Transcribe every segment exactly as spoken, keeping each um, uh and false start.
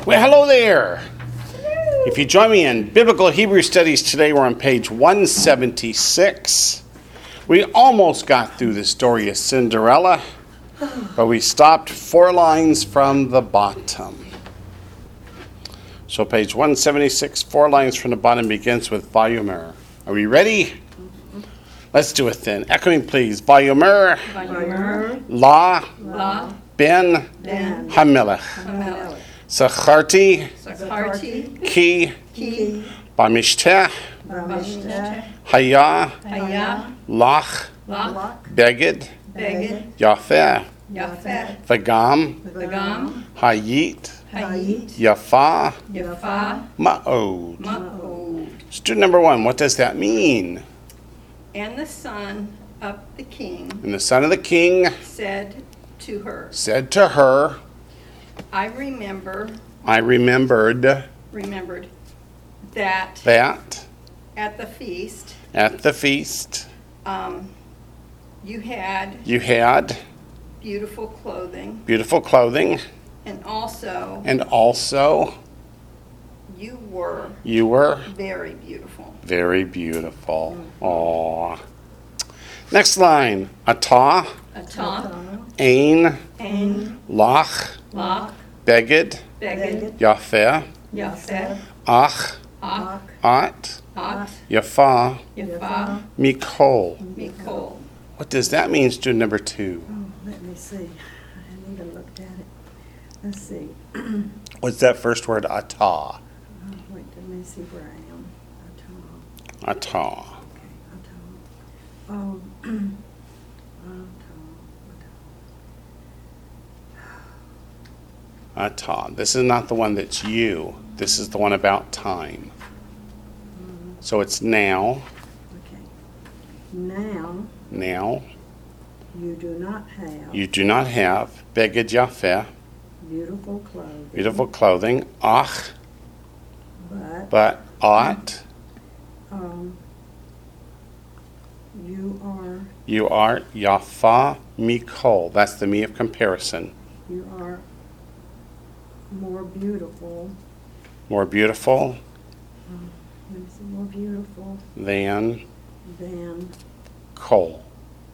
Well, hello there. If you join me in Biblical Hebrew Studies today, we're on page one seventy-six. We almost got through the story of Cinderella, but we stopped four lines from the bottom. So page one seventy-six, four lines from the bottom, begins with Vayomer. Are we ready? Let's do it then. Echo me, please. Vayomer, Vayomer, La, La, Ben, Ben, Hamelech, Hamelech, Zacharti, Zacharti, Ki, Ki, Bamishteh, Bamishteh, Haya, Haya, Lach, Lach, Beged, Beged, Yafeh, Yafeh, Vagam, Vagam, Hayit, Hayit, Yafa, Yafa, Ma'od. Ma'od. Student number one, what does that mean? And the son of the king And the son of the king said to her, said to her, I remember, I remembered remembered that that at the feast at the feast um, you had you had beautiful clothing, beautiful clothing, and also and also you were you were very beautiful. very beautiful. Aww. Next line. Atah, Atah, Ain, Ain, Lach, Lach, Beged, Beged, Yafeh, Yafeh, Ach, Ach, At, At, Yafa, Yafa, Mikol. Mikol. What does that mean, student number two? Oh, let me see. I haven't even looked at it. Let's see. What's that first word, atah? Oh, wait, let me see where I am. Atah. Atah. Okay, atah. Um, atah, Atah. This is not the one that's you. This is the one about time. So it's now, okay. Now now. you do not have You do not have Beged Yafeh, beautiful clothing, beautiful clothing, Ach, but but At, um, you are you are Yafa Mikol. That's the me of comparison. you are more beautiful. More beautiful Let me see, more beautiful than than coal,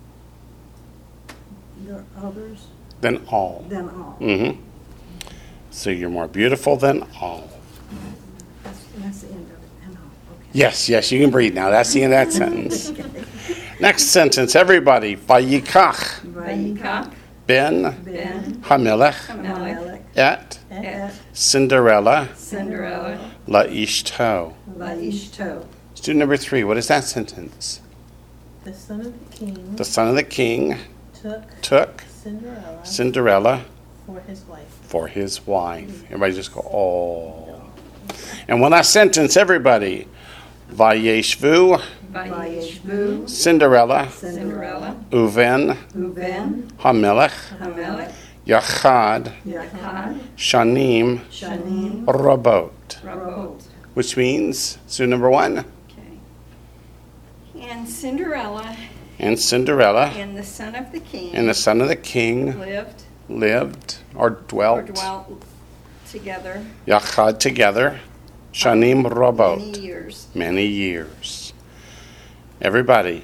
the others, than all. than all. Mm-hmm. So you're more beautiful than all. That's, that's the end of it. And all. Okay. Yes, yes, you can breathe now. That's the end of that sentence. Next sentence, everybody. Vayikach Vayikach, ben Ben, Hamelech Hamelech, et Et, Cinderella Cinderella, laishto. Laishto. Student number three, what is that sentence? The son of the king The son of the king took took Cinderella Cinderella for his wife. for his wife. Everybody just go, oh. And one last sentence, everybody. Vayeshvu Vayeshvu, Cinderella Cinderella, uven Uven, Hamelech Hamelech, Yachad Yachad, Shanim Shanim, Rabot. Rabot. Which means, student number one, Okay. And Cinderella and Cinderella and the son of the king and the son of the king lived lived or or dwelt dwelt together Yachad together, Shanim Rabot, many years. many years. Everybody,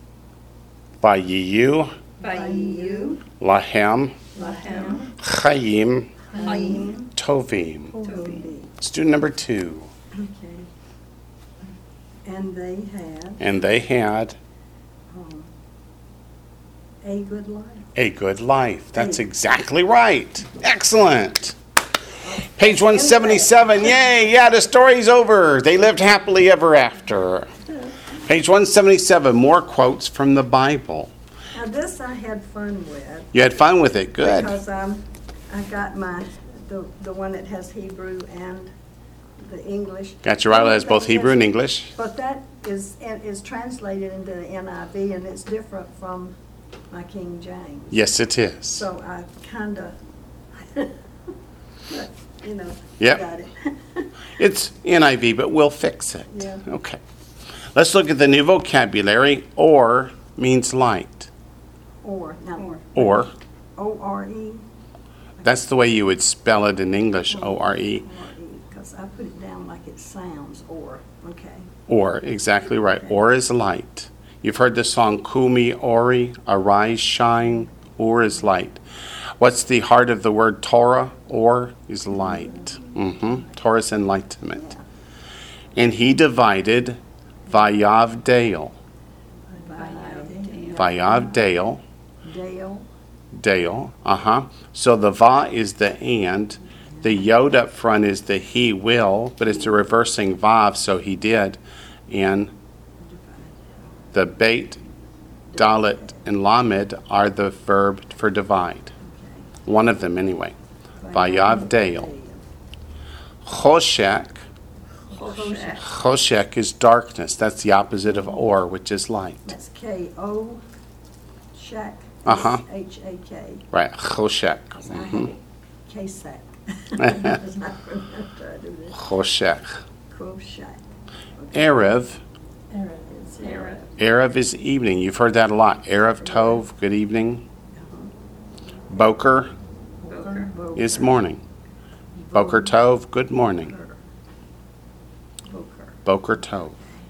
Vayiyu Vayiyu, Lahem Lahem, Chayim Hayim, Tovim. Tovim. Student number two, Okay. And they had and they had um, a good life. a good life. That's exactly right. Excellent. Page one seventy-seven. Yay, yeah, the story's over. They lived happily ever after. Page one seventy-seven, more quotes from the Bible. Now this I had fun with. You had fun with it. Good. Because um, I got my, the, the one that has Hebrew and the English. Got your Bible that has both Hebrew and English. But that is, is translated into the N I V and it's different from my King James. Yes, it is. So I kind of, you know, Yep. got it. It's N I V, but we'll fix it. Yeah. Okay. Let's look at the new vocabulary. Or means light. Or, now, Or. Or O R E. That's the way you would spell it in English, O R E. Because I put it down like it sounds, or, okay. Or, exactly right. Or is light. You've heard the song Kumi Ori, arise, shine. Or is light. What's the heart of the word Torah? Or is light. Mm-hmm. Torah is enlightenment. And he divided Vayav Dale. Vayav Dale. Dale, Dale. Uh-huh. So the Va is the and. The Yod up front is the he will, but it's a reversing Vav, so he did. And the Beit, Dalet, and Lamed are the verb for divide. One of them, anyway. Vayav Dale. Choshek. Choshek. Choshek is darkness. That's the opposite of or, which is light. that's K O, Shak. Uh-huh. H A K. Right. Choshek. Because I Mhm. had K-Sac. Because I remember I do this. Choshek. Koshak. Erev. Erev. It's Erev. Erev is evening. You've heard that a lot. Erev Tov, good evening. Boker Boker. Boker. is morning. Boker Tov, good morning. Boker. Boker Tov.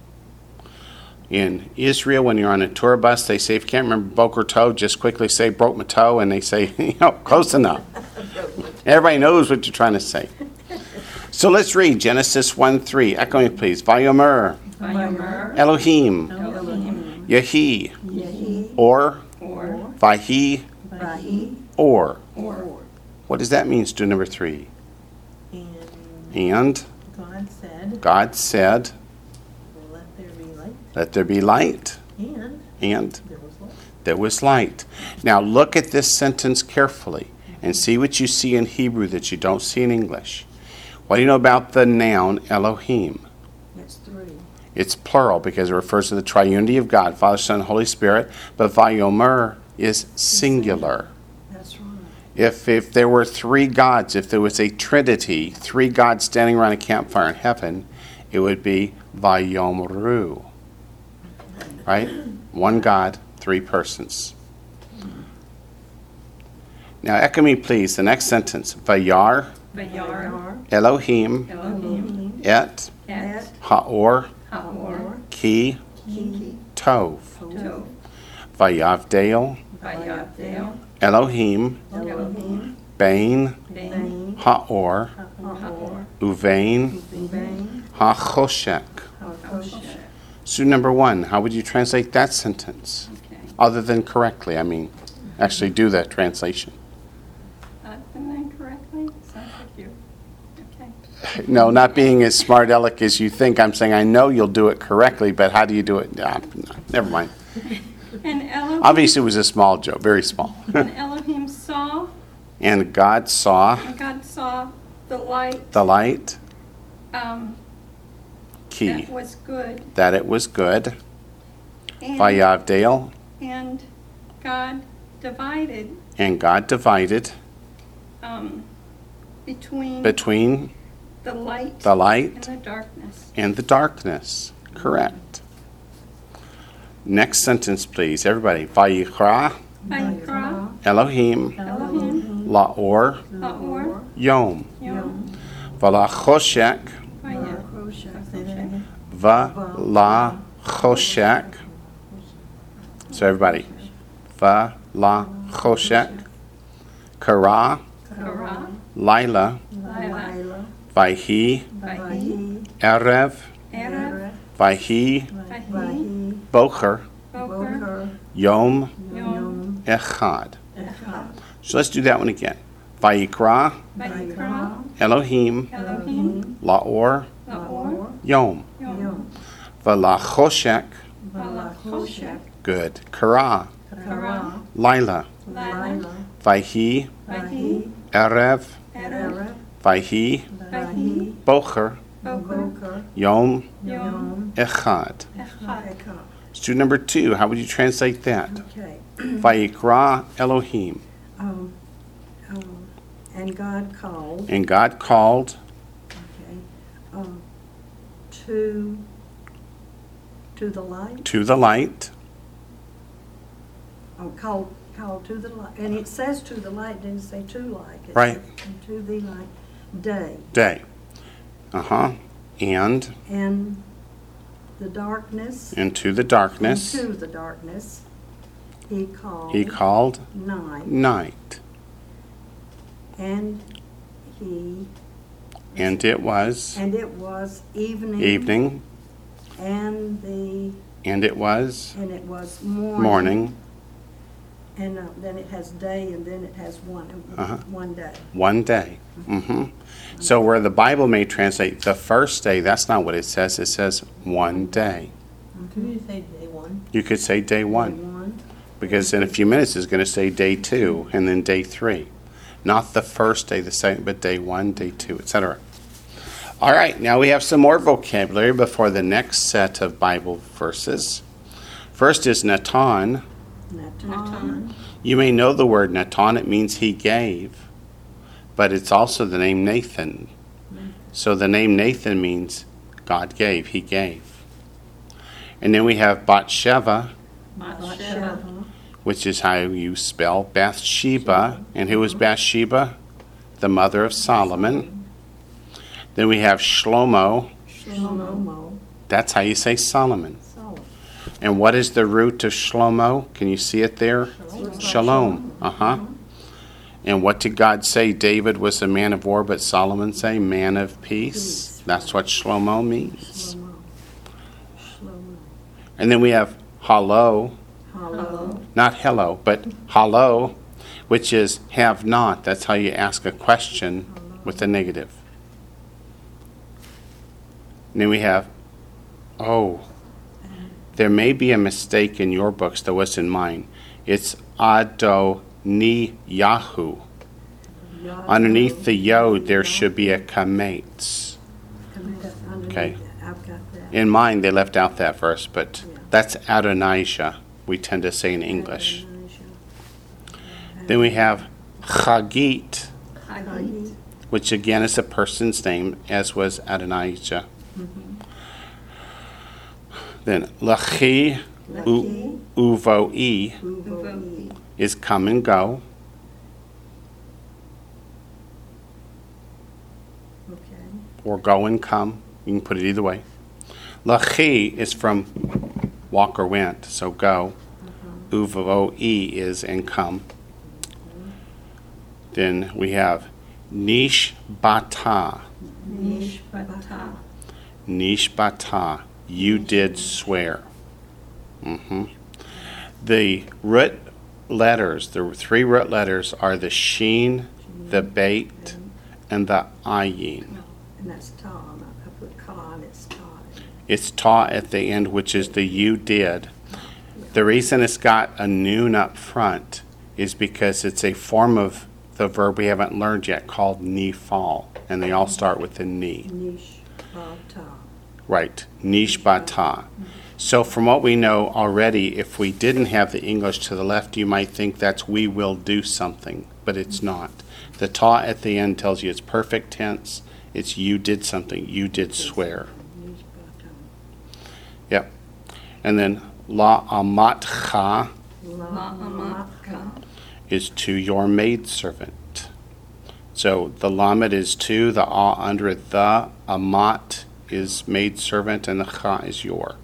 In Israel, when you're on a tour bus, they say, if you can't remember Boker Tov, just quickly say, broke my toe, and they say, you know, close enough. Everybody knows what you're trying to say. So let's read Genesis one three. Echo me, please. Vayomer, Vayomer. Elohim, Elohim. Yehi, Yehi. or, Or. Vahi, Vahi. or. Or. What does that mean, student number three? And And God said, God said, let there be light. let there be light. And And there was light. there was light. Now look at this sentence carefully and see what you see in Hebrew that you don't see in English. What do you know about the noun Elohim? That's three. It's plural because it refers to the triunity of God, Father, Son, and Holy Spirit. But Vayomer is singular. That's right. If if there were three gods, if there was a trinity, three gods standing around a campfire in heaven, it would be Vayomru. Right? One God, three persons. Now echo me, please, the next sentence. Vayar, Vayar. Elohim, Elohim. et, Et. haor, Haor. ki, Ki. tov. Tov. Vayavdale, Vayavdale. Elohim, Elohim. bain, Bain. Bain. haor, Haor. uvain, Bain. hachoshek. Hachoshek. So number one, how would you translate that sentence? Okay. Other than correctly, I mean, actually do that translation. Uh, Did I correctly? Sounds like you. Okay. No, not being as smart aleck as you think. I'm saying I know you'll do it correctly, but how do you do it? Nah, no, never mind. And Elohim. Obviously, it was a small joke, very small. And Elohim saw, And God saw and God saw the light. the light, Um, key, that was good. that it was good. And, Vayavdale, and God divided and God divided um, between between the light the and light the darkness. and the darkness. Correct. Next sentence, please, everybody. Vayikra, Vayikra. Elohim, Elohim. Laor, Haor. Yom, Yom. Valachoshek, Vaya. Koshak. Say that again. Valachoshek. So everybody. Valachoshek, Kara, Kara. Lila, Lila. Lila. Vayhi, Vahi. Vahi. Erev, Erev. Vayhi, Vahi. Vahi. Bocher, Boker. Boker. Yom, Yom. Echad. Echad. So let's do that one again. Vayikra, Vayikra. Elohim, Elohim. Laor, Laor. Yom, Yom. Yom. Valachoshek. Valachoshek. Good. Kara, Kara. Lila, Lila. Vayhi, Vahi. Erev, Erev. Vayhi, Vahi. Bocher, Boker. Boker. Yom, Yom. Echad. Echad. Echad. Student number two, how would you translate that? Okay. Vayikra Elohim. Um, um, and God called, And God called okay, um, to, to the light, to the light, oh, called called to the light, and it says to the light, didn't say to light. It Right. said To the light, day. Day. Uh-huh. And And the darkness. into the darkness Into the darkness, he called. he called Night. night. And he. And it was And it was evening. evening, And the, and it was and it was morning. morning, And uh, then it has day, and then it has one, Uh-huh. one day. one day. hmm So where the Bible may translate the first day, that's not what it says. It says one day. Could you say day one? You could say day one, One. because in a few minutes it's going to say day two and then day three. Not the first day, the second, but day one, day two, et cetera. All right, now we have some more vocabulary before the next set of Bible verses. First is Natan. Natan. You may know the word Natan. It means he gave, but it's also the name Nathan. So the name Nathan means God gave, he gave. And then we have Bathsheba, Bathsheba. which is how you spell Bathsheba. And who was Bathsheba? The mother of Solomon. Then we have Shlomo. Shlomo. That's how you say Solomon. Solomon. And what is the root of Shlomo? Can you see it there? Shalom. Shalom. Uh-huh. And what did God say? David was a man of war, but Solomon say man of peace. Peace. That's what Shlomo means. Shlomo. Shlomo. And then we have Halo, Hello. not hello, but halo, which is have not. That's how you ask a question with a negative. And then we have, oh, there may be a mistake in your books, there was in mine. It's Adoniyahu. Underneath the yod, there should be a kametz. Okay. I've got that. In mine, they left out that verse, but that's Adonijah, we tend to say in English. Then we have Chagit, Hagit. which again is a person's name, as was Adonijah. Then Lachi Lachi. Uvoi Uvoi. is come and go. Okay. Or go and come. You can put it either way. Lachi is from walk or went, so go. Uvoi is and come. Then we have Nishbata. Nishbata. Nishbata. You did swear. hmm The root letters, the three root letters are the sheen, the bait, and the ayin. And that's ta. I put ka and it's ta. It's ta at the end, which is the you did. The reason it's got a noon up front is because it's a form of the verb we haven't learned yet called nifal, and they all start with the ni. Nish bata. Right, nishbata. So from what we know already, if we didn't have the English to the left, you might think that's we will do something, but it's not. The ta at the end tells you it's perfect tense. It's you did something. You did swear. Nish bata. Yep. And then la amatcha La'amatka. is to your maidservant. So the lamed is to, the a under it, the amat is maidservant, and the cha is your.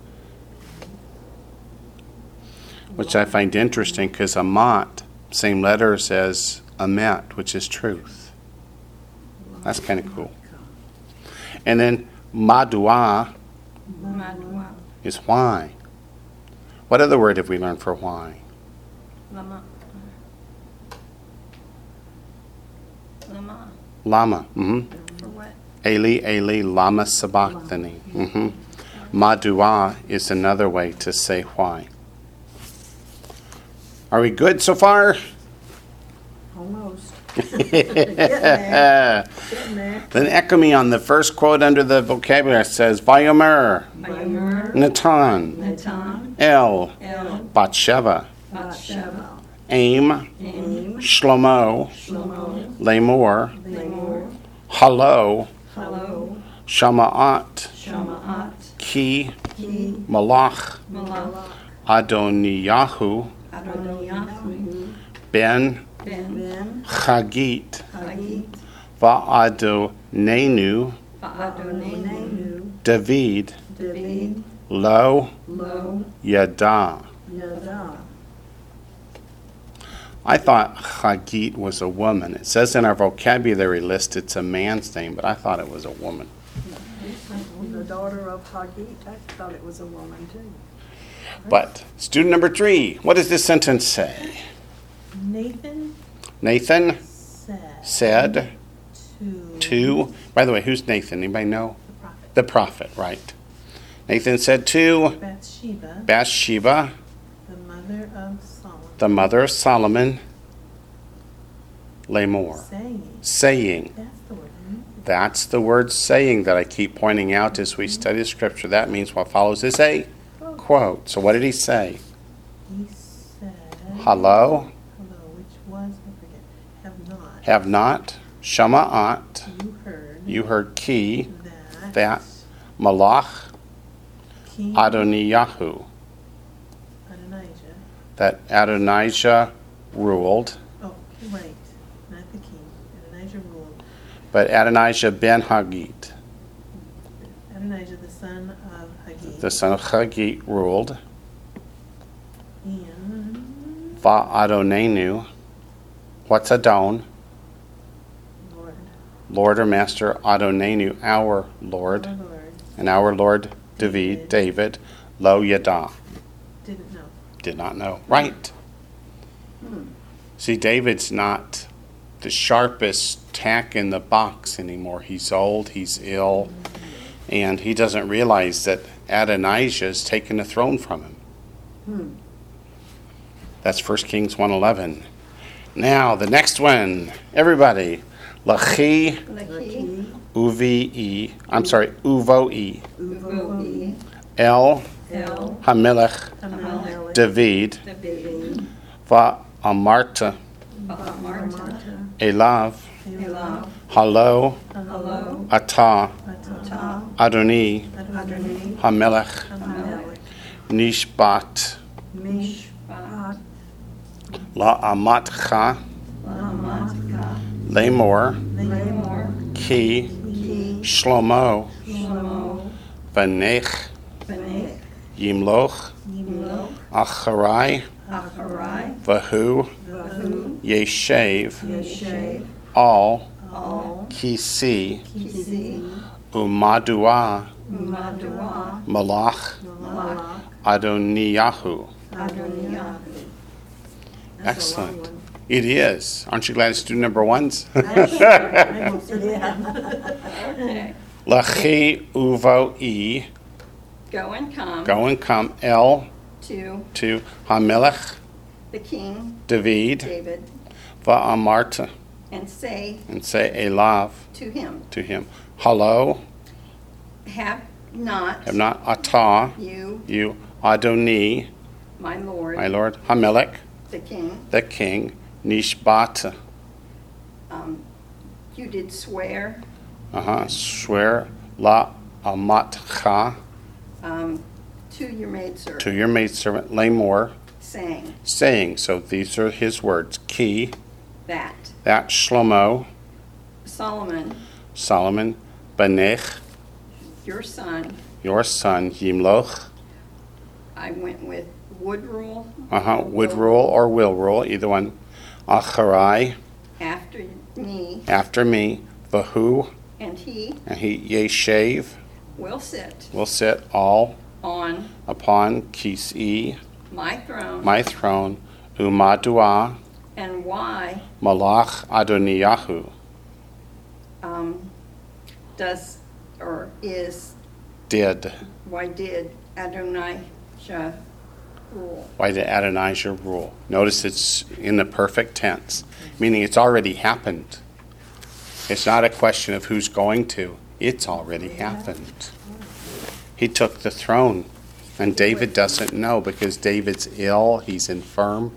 Which I find interesting because amat, same letters as amet, which is truth. That's kind of cool. And then madua Madwa. is why. What other word have we learned for why? Lama. Lama. Lama. hmm For what? Eli, Eli, lama sabachthani. hmm Madua is another way to say why. Are we good so far? Almost. Then there. Getting there. echo me on the first quote under the vocabulary. It says, Vayomer, Vayomer. Natan, Natan. El, El. Bathsheba, Bathsheba. Aim, Aim. Shlomo, Shlomo. Lamor, Lamor. Halo, Hello. Shama'at, Shama'at. Ki, He. Malach, Malach. Adoniyahu, Adoniyahu. Ben Ben, Ben, Chagit Hagit, Va'adonenu Adonai, Nenu, David David, Lo Lo, Yada. Yada. I thought Chagit was a woman. It says in our vocabulary list it's a man's name, but I thought it was a woman. The daughter of Hagit, I thought it was a woman too. But student number three, what does this sentence say? Nathan Nathan said said to to, by the way, who's Nathan? Anybody know? the prophet The prophet, right. Nathan said to Bathsheba, Bathsheba, the mother of Solomon, the mother of Solomon, Lamor, saying, saying. that's the word. hmm? That's the word saying that I keep pointing out as we study scripture. That means what follows is a quote. So what did he say? He said, Hello, hello, which was, I forget, have not have not, shama'at, you heard you heard ki, that, that, malach, King Adoniyahu, Adonijah, that Adonijah ruled, oh, right, not the king, Adonijah ruled, but Adonijah ben Hagit, Adonijah the son of Haggith, the son of Hagit, ruled, and Va'adonenu, what's Adon? Lord, Lord or Master, Adonenu, our Lord, our Lord, and our Lord David, David, Lo Yada, didn't know. did not know. Right. See, David's not the sharpest tack in the box anymore. He's old, he's ill, and he doesn't realize that Adonijah's taken the throne from him. Hmm. That's First Kings one eleven. Now, the next one. Everybody. Lachi Laki, uvi, I'm sorry, uvo-i. Uvohi, El El, Hamelech Hamelech, David David, Va'amarta Ba'amarta, Elav Elav, Halo Hello, Atah Ta, Adoni Adonai, Hamelech Hamelech, Nishbat Mishpat, La'amatcha Lamatka, Lamor Lamor, Ki Ki, Shlomo Shlomo, Vanech Benech, Yimloch Yimlo, Acharai Acharai, Vahu Vahu, Yeshev Yeshev, All All, Kisi Kisi, Umadua Umadua, Malach Malach, Adoniyahu. Adoniah. That's a long Excellent. one. It is. Aren't you glad it's student number ones? Yeah. Okay. Lachi uvo e, Go and come go and come el to to Hamelech the king, David David, va'amarta, and say and say elav to him, to him. Hello, have not have not atah you, you Adoni, my lord, my lord, Hamelech, the king, the king, Nishbat, um, you did swear uh-huh, swear la amatcha um, to your maidservant, to your maidservant Lamor, saying saying, so these are his words, ki, that that Shlomo, Solomon, Solomon, Benech, your son, your son, Yimloch, I went with would rule uh-huh, would rule or will rule, either one, Acharai, after me, after me, Vahu, and he and he, Yeshev, will sit will sit all on upon Kisi, my throne, my throne, Umadua, and why Malach Adoniyahu, um, does or is did. why did Adonijah rule? Why did Adonijah rule? Notice it's in the perfect tense, meaning it's already happened. It's not a question of who's going to. It's already happened. He took the throne, and David doesn't know because David's ill. He's infirm.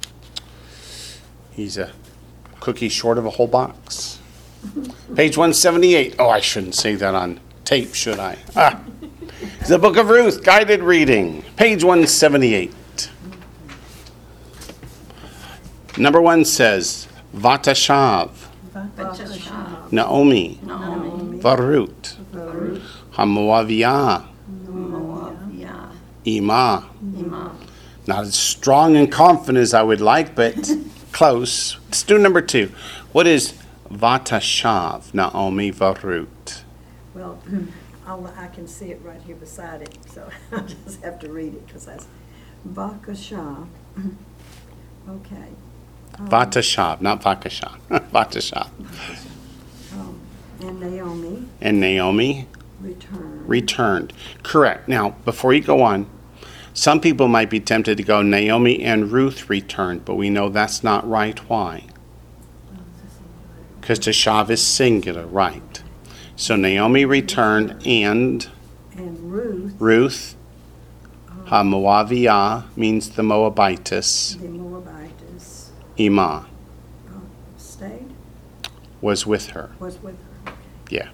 He's a cookie short of a whole box. Page one seventy-eight. Oh, I shouldn't say that on tape, should I? Ah. The Book of Ruth, guided reading, page one seventy-eight. Number one says, Vatashav, Vatashav, Naomi, Naomi, Varut, Varut, Hamoaviyah, Moaviyah, Ima. Ima. Not as strong and confident as I would like, but close. Let's do number two. What is Vatashav, Naomi, Varut? well, I'll, I can see it right here beside it, so I just have to read it, because that's Vakashah. Okay. Um, Vatashav, not Vakashav. Vatashav. um, And Naomi And Naomi returned. returned. Correct. Now, before you go on, some people might be tempted to go, Naomi and Ruth returned, but we know that's not right. Why? Because Tashav is singular, right. So Naomi returned, and And Ruth, Ruth, Ha-Moaviyah, means the Moabitess, the Moabitess, Ima, uh, stayed, was with her. was with her. Yeah.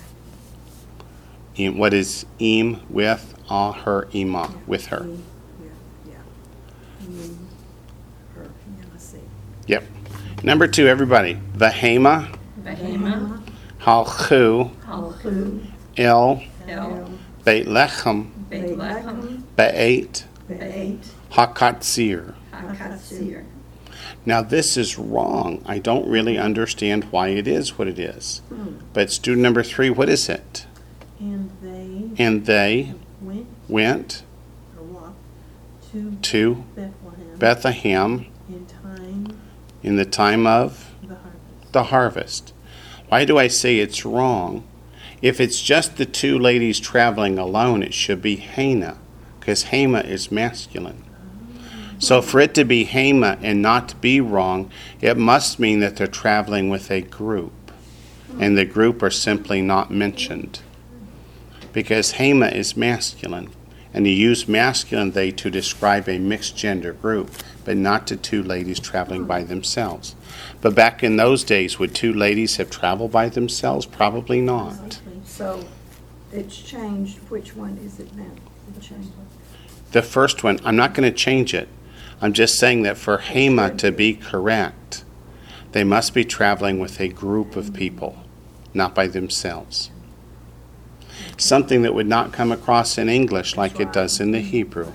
Im- What is Im with? Ah, her, Ima, Yeah, with her. he- Yeah, yeah. He, her, yeah, I see. Yep. Number two, everybody. Vahema, Behema, Halchu, Halchu, El, El, Beit Lechem, Beit Lechem, Be'et, Beit, Hakatzir. Hakatzir. Now this is wrong. I don't really understand why it is what it is. Hmm. But student number three, what is it? And they And they went went or walked to to Bethlehem Bethlehem in time in the time of of the harvest. the harvest. Why do I say it's wrong? If it's just the two ladies traveling alone, it should be Hannah, because Hema is masculine. So for it to be Hema and not to be wrong, it must mean that they're traveling with a group, and the group are simply not mentioned. Because Hema is masculine, and you use masculine they to describe a mixed gender group, but not to two ladies traveling by themselves. But back in those days, would two ladies have traveled by themselves? Probably not. So it's changed. Which one is it now? It changed. The first one, I'm not going to change it. I'm just saying that for Hema to be correct, they must be traveling with a group of people, not by themselves. Something that would not come across in English like it does in the Hebrew.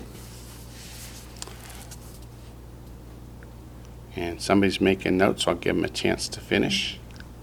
And somebody's making notes, so I'll give them a chance to finish.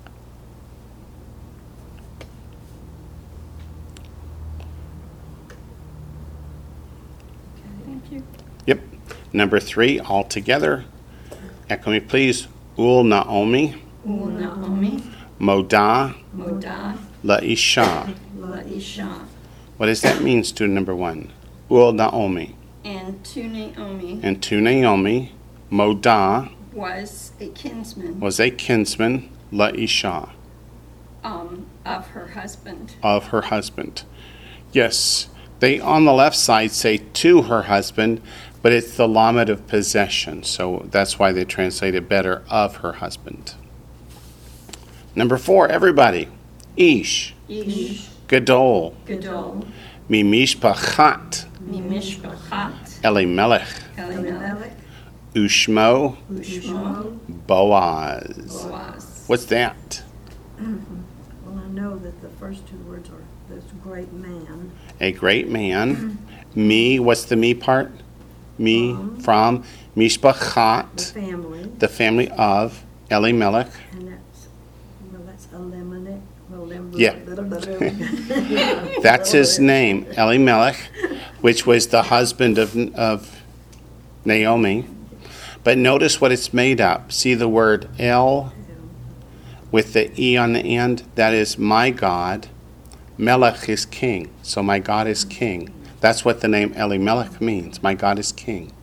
Thank you. Yep. Number three, all together. Echo me, please. Ul Naomi, Ul Naomi, Modah, Modah, La'isha. La'isha. What does that mean, student number one? Ul Naomi. And to Naomi And to Naomi, Modah was a kinsman was a kinsman, La'isha, um, of her husband. of her husband. Yes, they on the left side say to her husband, but it's the lamed of possession, so that's why they translate it better, of her husband. Number four, everybody. Ish, Ish, Gadol, Gadol, Mimishpachat, Mimishpachat, Elimelech, Elimelech, Ushmo, Ushmo, Boaz. Boaz. What's that? Well, I know that the first two words are this great man. A great man. Me, what's the me part? Me, From. from The Mishpachat, family. the family of Elimelech. And that's, well, that's Elimelech. Well, them- Yeah. Yeah. That's his name, Elimelech, which was the husband of, of Naomi. But notice what it's made up. See the word El with the E on the end? That is my God. Melech is king. So my God is king. That's what the name Elimelech means. My God is king.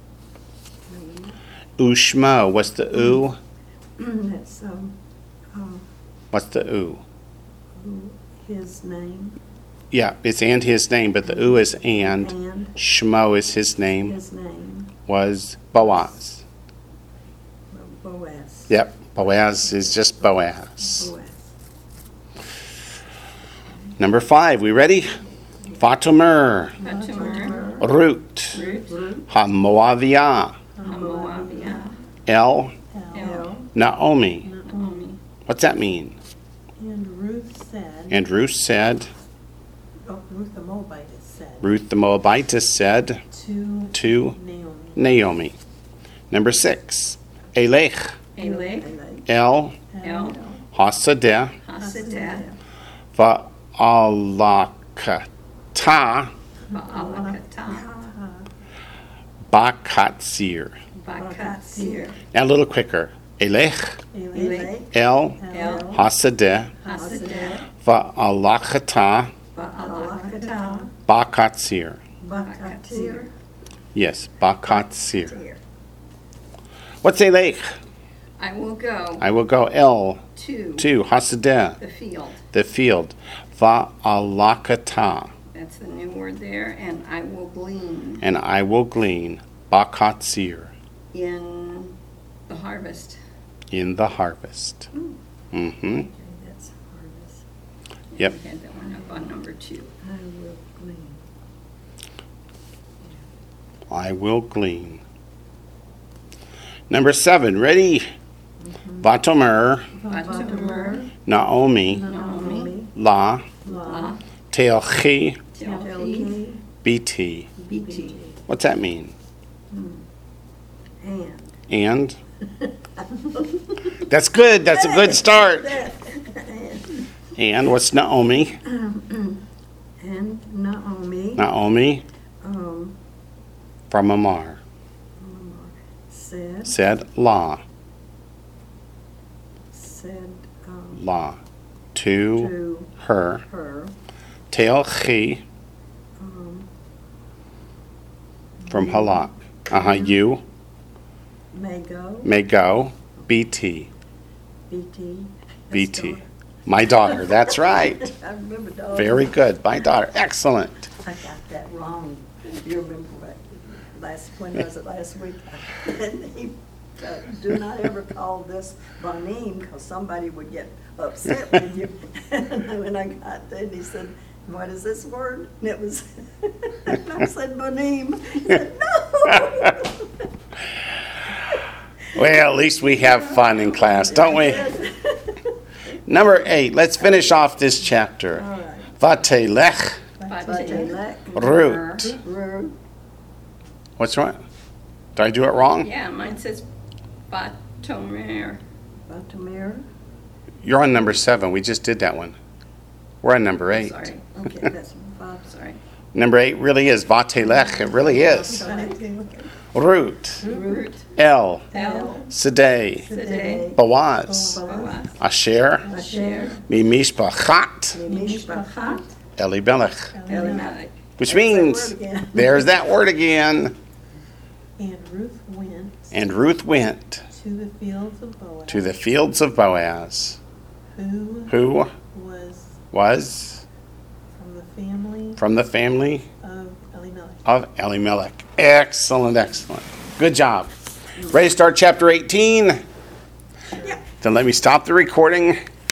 Ushmo. What's the U? That's, um, uh, What's the U? who- his name Yeah, it's and his name, but the U is and. and Shmo is his name. his name, Was Boaz. well, Boaz. Yep, Boaz is just Boaz. Boaz. Number five, we ready? Fatomer, Fatumur, Rut, Ruth, Ruth, Ha-Moaviyah, Moaviyah, El, El, Naomi. Naomi. What's that mean? And Ruth said, And Ruth said, oh, Ruth the Moabitess said, Ruth the Moabitess said to to Naomi, Naomi. Number six, Elech Elech. El El. Hasadeh Hasadah. Va'alakata Ba'alakatah. Bakatsir. Bakatsir. Now a little quicker. Elech Elech, El Hasadeh Hasadah. Va'alakata Ba'alakatah. Bakatsir. Bakatir. Yes, Bakatsir. What's Elech? I will go I will go El to to Hasadeh, the field. the field. Va'alakata. That's the new word there. And I will glean And I will glean Bakatsir in the harvest. in the harvest. Mm-hmm. Okay, that's harvest. Yep. We had that one up on number two. I will glean. I will glean. Number seven, ready? Vatomer, Vatomer. Naomi, Naomi. La, La. Teochi, Telchi. Telki. Bt. Bt. What's that mean? And. And? That's good. That's a good start. And. And what's Naomi? And Naomi. Naomi Um, from Amar said, said La, said, um, La to to her. her, Teochi um, from Halak. Uh-huh, you may go, may go. Bt. B T. B T. My daughter. That's right. I remember dog. Very good. My daughter. Excellent. I got that wrong. You remember what, last, when was it, last week? And he, uh, do not ever call this Bonim, because somebody would get upset with you. And when I got there, he said, what is this word? And it was, and I said Bonim. He said, no. Well, at least we have fun in class, don't we? Number eight. Let's finish off this chapter. All right. Vatelech Vatelech. Root. Root. What's wrong? Did I do it wrong? Yeah, mine says Vatomer. Vatomir. You're on number seven. We just did that one. We're on number eight. Sorry. Okay, that's Vat. Sorry. Number eight really is Vatelech. It really is. Root. Root. El. El. Sedei. Today. Boaz. Boaz. Asher. Asher. Mimishpachat. Mishpachat. Elimelech. Elimelech. Which There's that means, word again. there's that word again. and Ruth went And Ruth went to the fields of Boaz, to the fields of Boaz, who who was was from the family from the family of Elimelech. of Elimelech. Excellent, excellent. Good job. Ready to start chapter eighteen? Yeah. Then let me stop the recording